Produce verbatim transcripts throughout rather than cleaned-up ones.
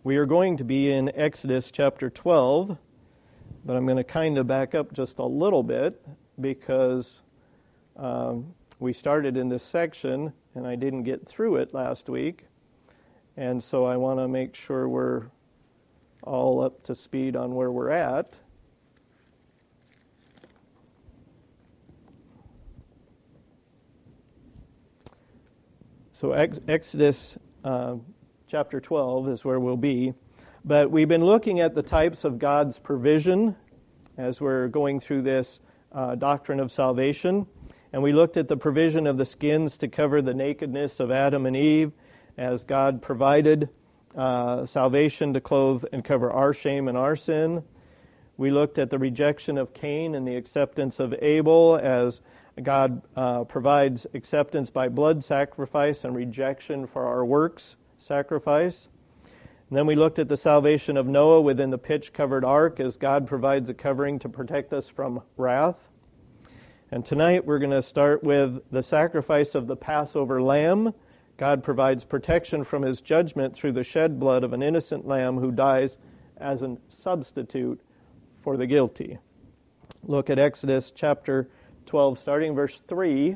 We are going to be in Exodus chapter twelve, but I'm going to kind of back up just a little bit because um, we started in this section and I didn't get through it last week. And so I want to make sure we're all up to speed on where we're at. So ex- Exodus uh, chapter twelve is where we'll be. But we've been looking at the types of God's provision as we're going through this uh, doctrine of salvation. And we looked at the provision of the skins to cover the nakedness of Adam and Eve, as God provided uh, salvation to clothe and cover our shame and our sin. We looked at the rejection of Cain and the acceptance of Abel, as God uh, provides acceptance by blood sacrifice and rejection for our works sacrifice. And then we looked at the salvation of Noah within the pitch-covered ark, as God provides a covering to protect us from wrath. And tonight we're going to start with the sacrifice of the Passover lamb. God provides protection from His judgment through the shed blood of an innocent lamb who dies as a substitute for the guilty. Look at Exodus chapter twelve, starting verse three.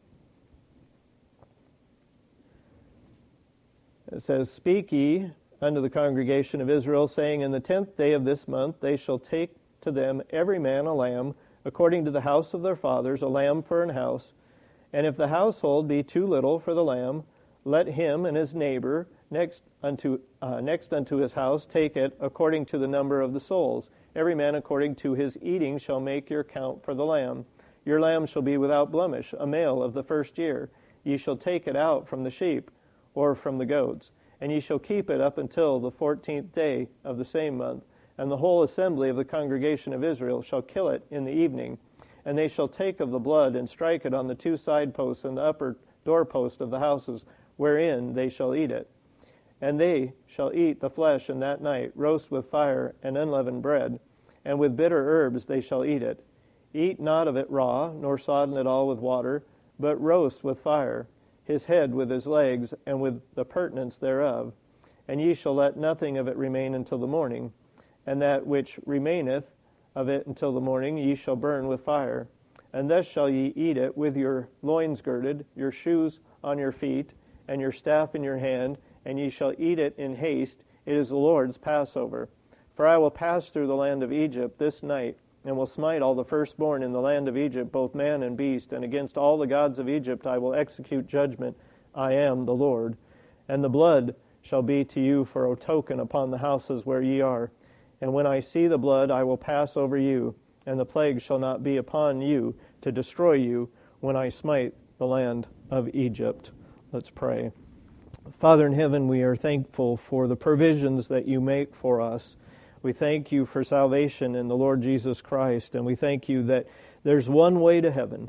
It says, "Speak ye unto the congregation of Israel, saying, In the tenth day of this month they shall take to them every man a lamb, according to the house of their fathers, a lamb for an house. And if the household be too little for the lamb, let him and his neighbor next unto uh, next unto his house take it according to the number of the souls. Every man according to his eating shall make your count for the lamb. Your lamb shall be without blemish, a male of the first year. Ye shall take it out from the sheep, or from the goats, and ye shall keep it up until the fourteenth day of the same month. And the whole assembly of the congregation of Israel shall kill it in the evening. And they shall take of the blood and strike it on the two side posts and the upper doorpost of the houses, wherein they shall eat it. And they shall eat the flesh in that night, roast with fire and unleavened bread, and with bitter herbs they shall eat it. Eat not of it raw, nor sodden it all with water, but roast with fire, his head with his legs, and with the purtenance thereof. And ye shall let nothing of it remain until the morning. And that which remaineth of it until the morning ye shall burn with fire. And thus shall ye eat it with your loins girded, your shoes on your feet, and your staff in your hand, and ye shall eat it in haste. It is the Lord's Passover. For I will pass through the land of Egypt this night, and will smite all the firstborn in the land of Egypt, both man and beast, and against all the gods of Egypt I will execute judgment. I am the Lord. And the blood shall be to you for a token upon the houses where ye are. And when I see the blood, I will pass over you, and the plague shall not be upon you to destroy you when I smite the land of Egypt." Let's pray. Father in heaven, we are thankful for the provisions that you make for us. We thank you for salvation in the Lord Jesus Christ, and we thank you that there's one way to heaven,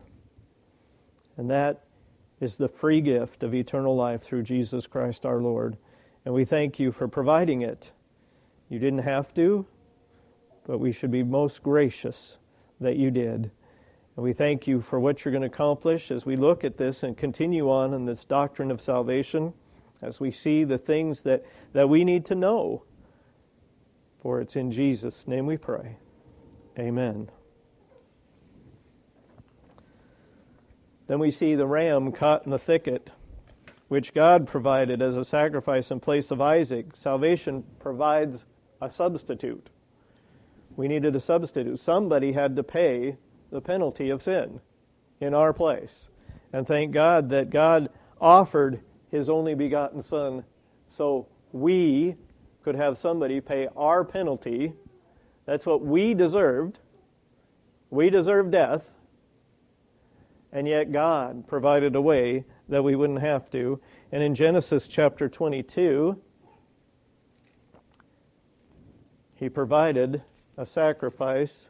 and that is the free gift of eternal life through Jesus Christ our Lord. And we thank you for providing it. You didn't have to, but we should be most gracious that you did. And we thank you for what you're going to accomplish as we look at this and continue on in this doctrine of salvation, as we see the things that, that we need to know. For it's in Jesus' name we pray. Amen. Then we see the ram caught in the thicket, which God provided as a sacrifice in place of Isaac. Salvation provides a substitute. We needed a substitute. Somebody had to pay the penalty of sin in our place. And thank God that God offered His only begotten Son so we could have somebody pay our penalty. That's what we deserved. We deserved death. And yet God provided a way that we wouldn't have to. And in Genesis chapter twenty-two, He provided a sacrifice.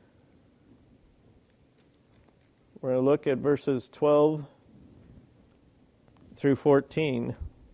We're going to look at verses twelve through fourteen.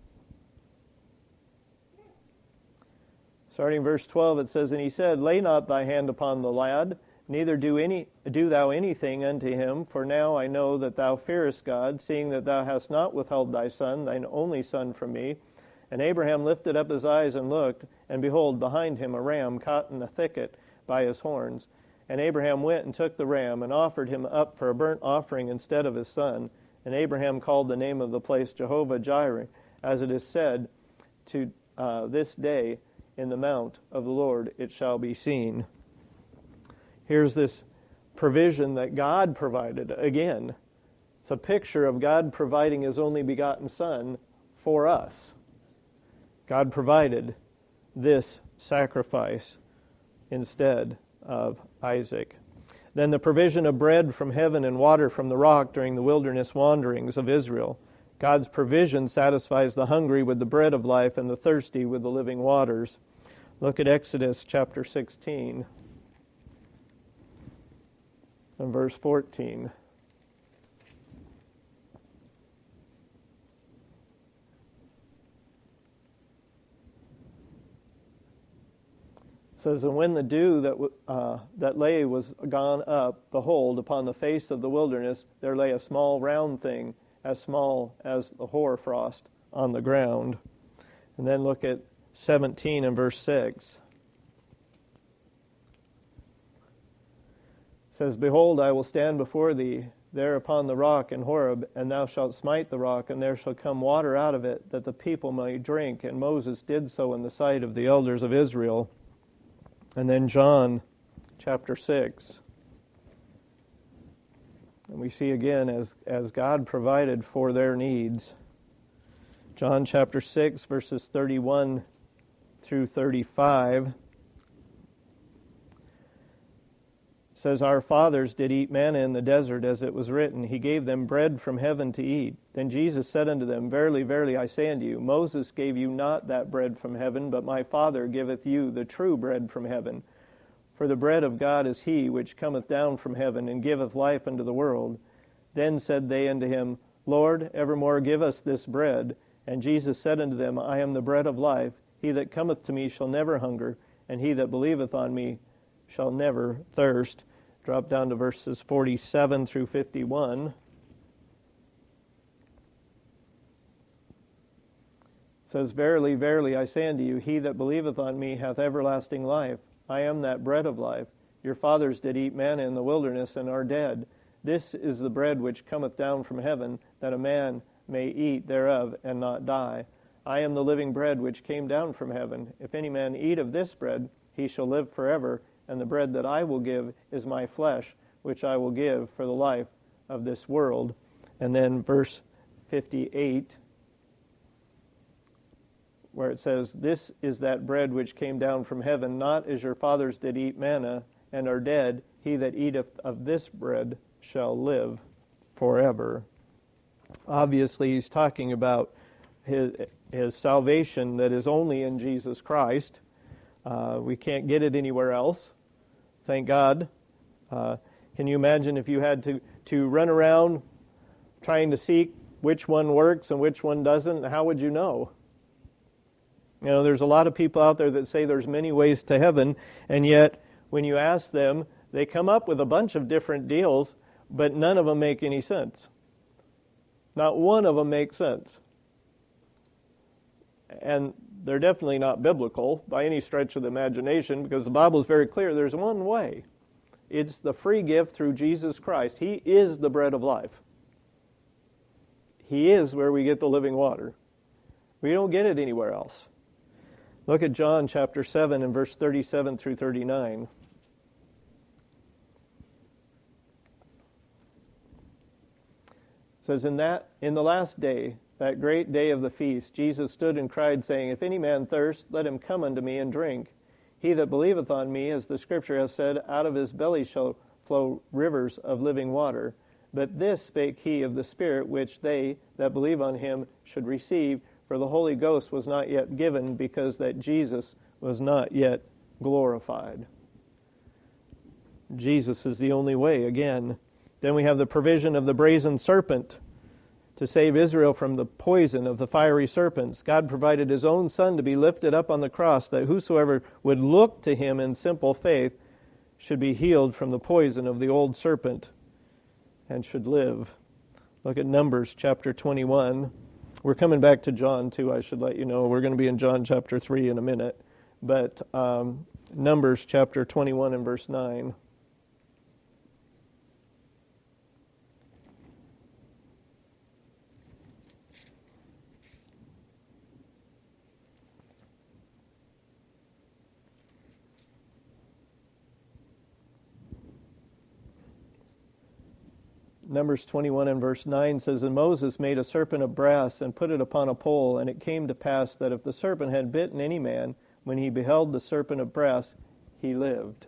Starting verse twelve, it says, "And he said, Lay not thy hand upon the lad, neither do any do thou anything unto him, for now I know that thou fearest God, seeing that thou hast not withheld thy son, thine only son, from me. And Abraham lifted up his eyes and looked, and behold, behind him a ram caught in a thicket by his horns. And Abraham went and took the ram, and offered him up for a burnt offering instead of his son. And Abraham called the name of the place Jehovah-Jireh, as it is said, to uh, this day, in the mount of the Lord it shall be seen. Here's this provision that God provided. Again, it's a picture of God providing His only begotten Son for us. God provided this sacrifice instead of Isaac. Then the provision of bread from heaven and water from the rock during the wilderness wanderings of Israel. God's provision satisfies the hungry with the bread of life and the thirsty with the living waters. Look at Exodus chapter sixteen and verse fourteen. It says, and when the dew that uh, that lay was gone up, behold, upon the face of the wilderness there lay a small round thing, as small as the hoarfrost on the ground. And then look at seventeen and verse six. It says, behold, I will stand before thee there upon the rock in Horeb, and thou shalt smite the rock, and there shall come water out of it, that the people may drink. And Moses did so in the sight of the elders of Israel. And then John chapter six. And we see again as, as God provided for their needs. John chapter six, verses thirty-one through thirty-five. Says, our fathers did eat manna in the desert, as it was written, He gave them bread from heaven to eat. Then Jesus said unto them, verily, verily, I say unto you, Moses gave you not that bread from heaven, but my Father giveth you the true bread from heaven. For the bread of God is He which cometh down from heaven, and giveth life unto the world. Then said they unto Him, Lord, evermore give us this bread. And Jesus said unto them, I am the bread of life. He that cometh to me shall never hunger, and he that believeth on me shall never thirst. Drop down to verses forty-seven through fifty-one. It says, verily, verily, I say unto you, he that believeth on me hath everlasting life. I am that bread of life. Your fathers did eat manna in the wilderness, and are dead. This is the bread which cometh down from heaven, that a man may eat thereof, and not die. I am the living bread which came down from heaven. If any man eat of this bread, he shall live forever. And the bread that I will give is my flesh, which I will give for the life of this world. And then verse fifty-eight, where it says, this is that bread which came down from heaven, not as your fathers did eat manna, and are dead. He that eateth of this bread shall live forever. Obviously, he's talking about his, his salvation that is only in Jesus Christ. Uh, we can't get it anywhere else. Thank God. Uh, can you imagine if you had to, to run around trying to seek which one works and which one doesn't? How would you know? You know, there's a lot of people out there that say there's many ways to heaven, and yet when you ask them, they come up with a bunch of different deals, but none of them make any sense. Not one of them makes sense. And they're definitely not biblical by any stretch of the imagination, because the Bible is very clear. There's one way. It's the free gift through Jesus Christ. He is the bread of life. He is where we get the living water. We don't get it anywhere else. Look at John chapter seven and verse thirty-seven through thirty-nine. It says, in that in the last day, that great day of the feast, Jesus stood and cried, saying, if any man thirst, let him come unto me and drink. He that believeth on me, as the Scripture hath said, out of his belly shall flow rivers of living water. But this spake he of the Spirit, which they that believe on him should receive, for the Holy Ghost was not yet given, because that Jesus was not yet glorified. Jesus is the only way, again. Then we have the provision of the brazen serpent to save Israel from the poison of the fiery serpents. God provided His own Son to be lifted up on the cross, that whosoever would look to Him in simple faith should be healed from the poison of the old serpent and should live. Look at Numbers chapter twenty-one. We're coming back to John, too, I should let you know. We're going to be in John chapter three in a minute. But um, Numbers chapter twenty-one and verse nine. Numbers twenty-one and verse nine says, And Moses made a serpent of brass and put it upon a pole, and it came to pass that if the serpent had bitten any man, when he beheld the serpent of brass, he lived.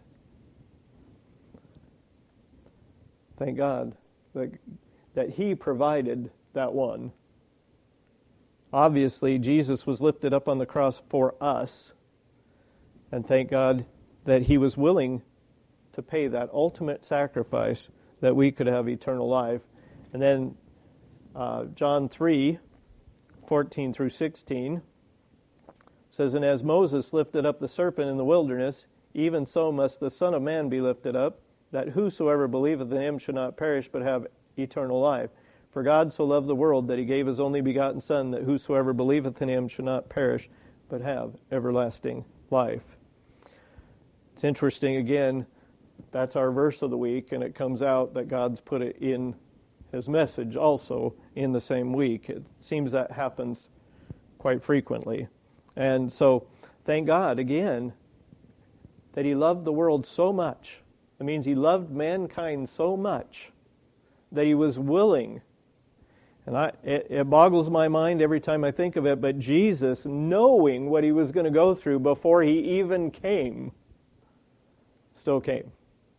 Thank God that, that he provided that one. Obviously, Jesus was lifted up on the cross for us, and thank God that he was willing to pay that ultimate sacrifice that we could have eternal life. And then uh, John three, fourteen through sixteen says, And as Moses lifted up the serpent in the wilderness, even so must the Son of Man be lifted up, that whosoever believeth in him should not perish, but have eternal life. For God so loved the world that he gave his only begotten Son, that whosoever believeth in him should not perish, but have everlasting life. It's interesting, again, that's our verse of the week, and it comes out that God's put it in his message also in the same week. It seems that happens quite frequently. And so, thank God, again, that he loved the world so much. It means he loved mankind so much that he was willing. And I, it, it boggles my mind every time I think of it, but Jesus, knowing what he was going to go through before he even came, still came.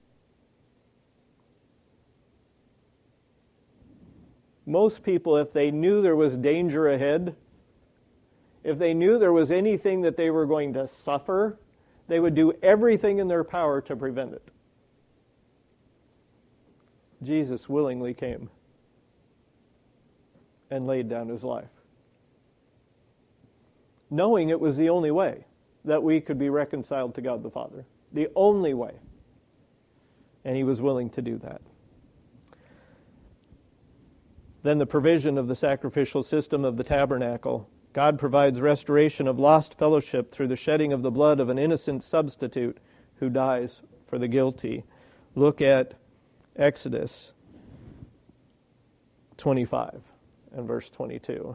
Most people, if they knew there was danger ahead, if they knew there was anything that they were going to suffer, they would do everything in their power to prevent it. Jesus willingly came and laid down his life, knowing it was the only way that we could be reconciled to God the Father. The only way. And he was willing to do that. Then the provision of the sacrificial system of the tabernacle. God provides restoration of lost fellowship through the shedding of the blood of an innocent substitute who dies for the guilty. Look at Exodus twenty-five and verse twenty-two.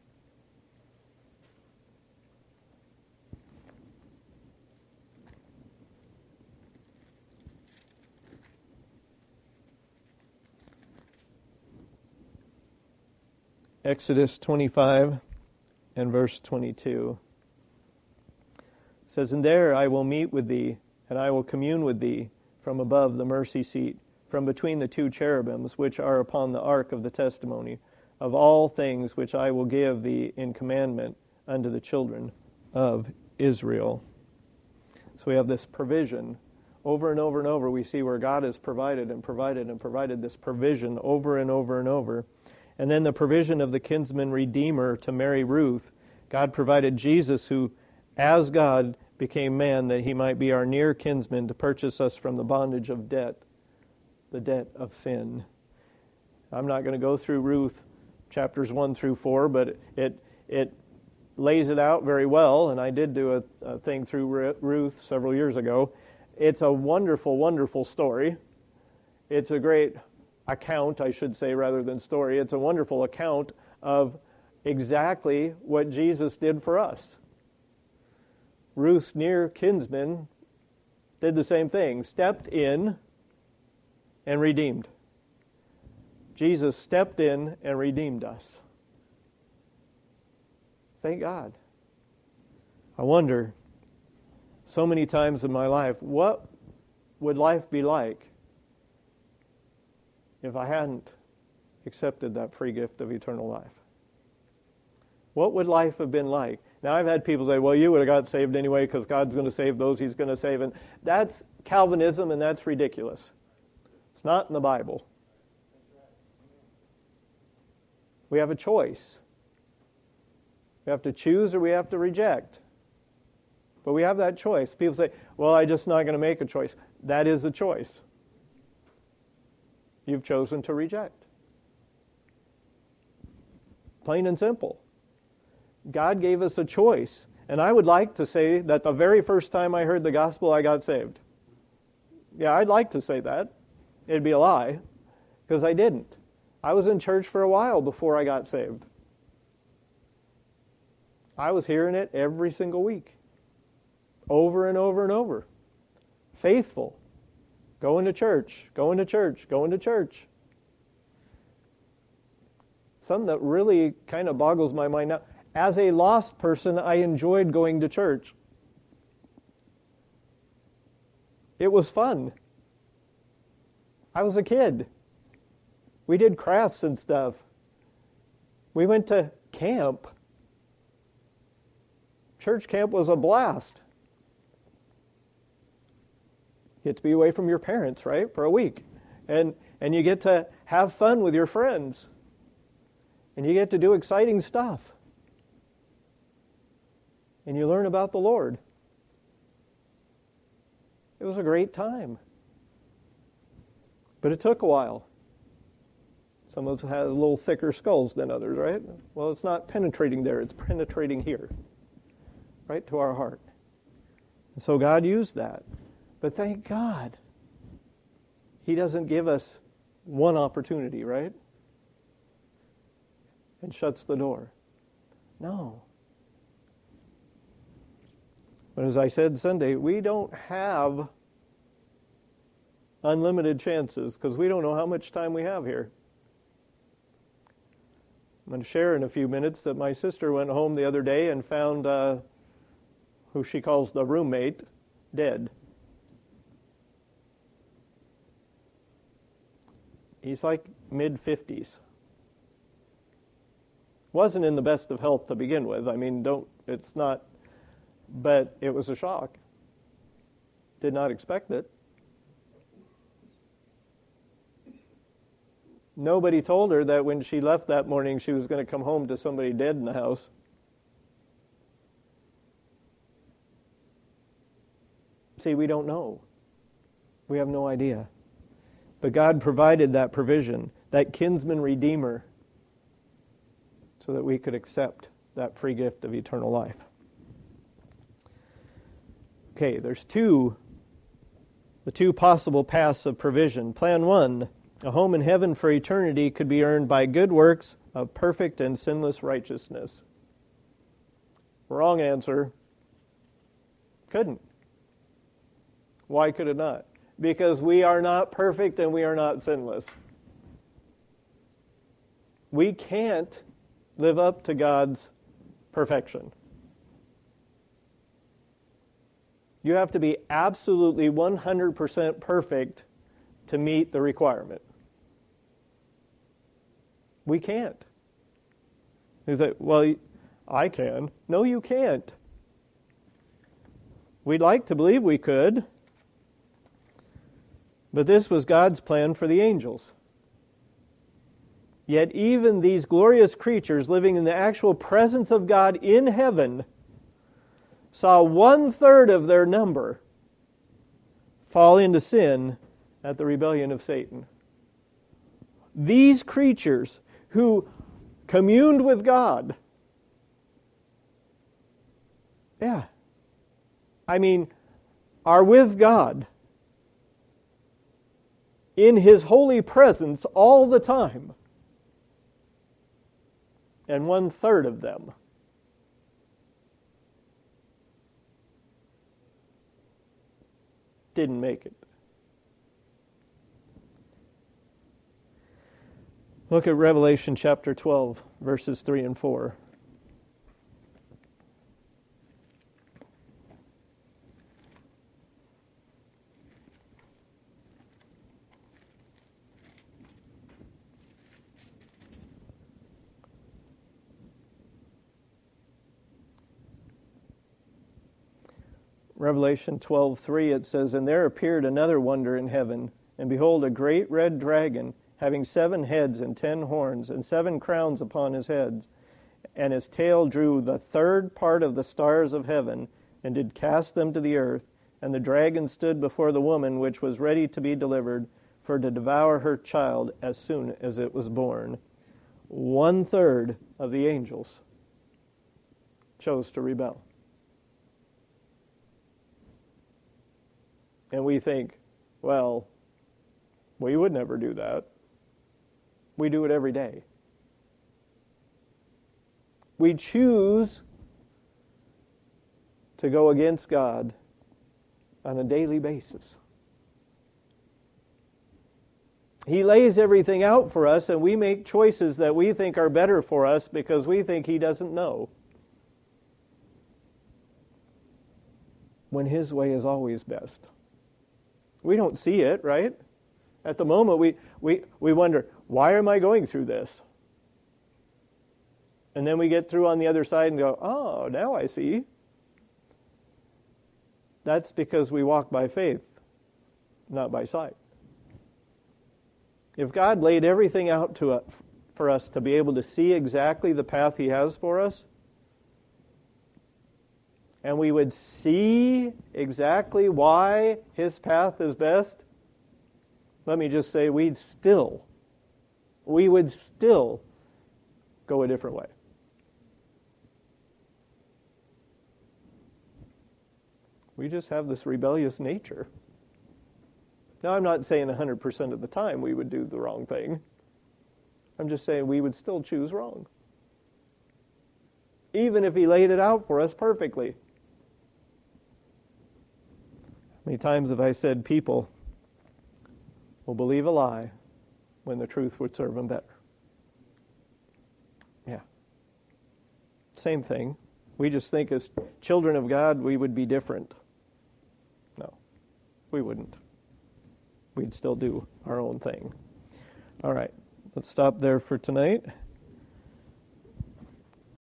Exodus twenty-five and verse twenty-two says, And there I will meet with thee, and I will commune with thee from above the mercy seat, from between the two cherubims which are upon the ark of the testimony, of all things which I will give thee in commandment unto the children of Israel. So we have this provision. Over and over and over we see where God has provided and provided and provided this provision over and over and over. And then the provision of the kinsman redeemer to marry Ruth. God provided Jesus, who, as God, became man, that he might be our near kinsman to purchase us from the bondage of debt, the debt of sin. I'm not going to go through Ruth chapters one through four, but it it lays it out very well, and I did do a, a thing through Ruth several years ago. It's a wonderful, wonderful story. It's a great account, I should say, rather than story. It's a wonderful account of exactly what Jesus did for us. Ruth's near kinsman did the same thing, stepped in and redeemed. Jesus stepped in and redeemed us. Thank God. I wonder, so many times in my life, what would life be like if I hadn't accepted that free gift of eternal life? What would life have been like? Now, I've had people say, well, you would have got saved anyway because God's going to save those he's going to save. And that's Calvinism, and that's ridiculous. It's not in the Bible. We have a choice. We have to choose or we have to reject. But we have that choice. People say, well, I'm just not going to make a choice. That is a choice. You've chosen to reject. Plain and simple. God gave us a choice. And I would like to say that the very first time I heard the gospel, I got saved. Yeah, I'd like to say that. It'd be a lie, because I didn't. I was in church for a while before I got saved. I was hearing it every single week, over and over and over. Faithful. Going to church, going to church, going to church. Something that really kind of boggles my mind now. As a lost person, I enjoyed going to church. It was fun. I was a kid. We did crafts and stuff. We went to camp. Church camp was a blast. You get to be away from your parents, right, for a week. And, and you get to have fun with your friends. And you get to do exciting stuff. And you learn about the Lord. It was a great time. But it took a while. Some of us had a little thicker skulls than others, right? Well, it's not penetrating there, it's penetrating here, right to our heart. And so God used that. But thank God, He doesn't give us one opportunity, right? And shuts the door. No. But as I said Sunday, we don't have unlimited chances because we don't know how much time we have here. I'm going to share in a few minutes that my sister went home the other day and found uh, who she calls the roommate dead. He's like mid-fifties. Wasn't in the best of health to begin with. I mean, don't, it's not, but it was a shock. Did not expect it. Nobody told her that when she left that morning, she was going to come home to somebody dead in the house. See, we don't know. We have no idea. But God provided that provision, that kinsman redeemer, so that we could accept that free gift of eternal life. Okay, there's two, the two possible paths of provision. Plan one, a home in heaven for eternity could be earned by good works of perfect and sinless righteousness. Wrong answer. Couldn't. Why could it not? Because we are not perfect and we are not sinless. We can't live up to God's perfection. You have to be absolutely one hundred percent perfect to meet the requirement. We can't. You say, well, I can. No, you can't. We'd like to believe we could. But this was God's plan for the angels. Yet even these glorious creatures living in the actual presence of God in heaven saw one-third of their number fall into sin at the rebellion of Satan. These creatures who communed with God, yeah, I mean, are with God in His holy presence all the time. And one-third of them didn't make it. Look at Revelation chapter twelve, verses three and four. Revelation twelve three, it says, "And there appeared another wonder in heaven, and behold, a great red dragon, having seven heads and ten horns, and seven crowns upon his heads. And his tail drew the third part of the stars of heaven, and did cast them to the earth. And the dragon stood before the woman which was ready to be delivered, for to devour her child as soon as it was born." One third of the angels chose to rebel. And we think, well, we would never do that. We do it every day. We choose to go against God on a daily basis. He lays everything out for us, and we make choices that we think are better for us because we think He doesn't know, when His way is always best. We don't see it, right? At the moment, we, we, we wonder, why am I going through this? And then we get through on the other side and go, oh, now I see. That's because we walk by faith, not by sight. If God laid everything out to us, for us to be able to see exactly the path He has for us, and we would see exactly why His path is best, let me just say, we'd still, we would still go a different way. We just have this rebellious nature. Now, I'm not saying one hundred percent of the time we would do the wrong thing. I'm just saying we would still choose wrong. Even if He laid it out for us perfectly. How many times have I said people will believe a lie when the truth would serve them better? Yeah. Same thing. We just think as children of God we would be different. No, we wouldn't. We'd still do our own thing. All right, let's stop there for tonight.